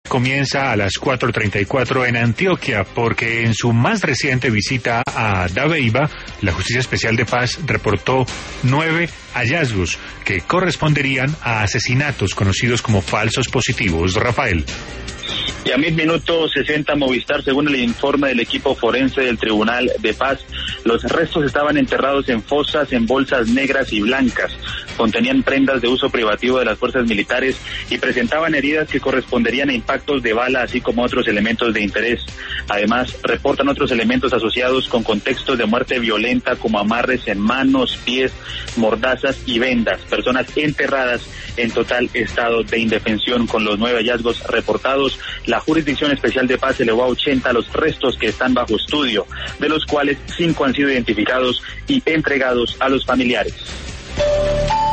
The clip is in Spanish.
comienza a las 4:34 en Antioquia, porque en su más reciente visita a Dabeiba, la Justicia Especial de Paz reportó 9 hallazgos que corresponderían a asesinatos conocidos como falsos positivos. Rafael. Y a 10:60 Movistar, según el informe del equipo forense del Tribunal de Paz, los restos estaban enterrados en fosas en bolsas negras y blancas, contenían prendas de uso privativo de las fuerzas militares y presentaban heridas que corresponderían a impactos de bala, así como otros elementos de interés. Además, reportan otros elementos asociados con contextos de muerte violenta, como amarres en manos, pies, mordazas y vendas, personas enterradas en total estado de indefensión. Con los 9 hallazgos reportados, la Jurisdicción Especial de Paz elevó a 80 los restos que están bajo estudio, de los cuales 5 han sido identificados y entregados a los familiares.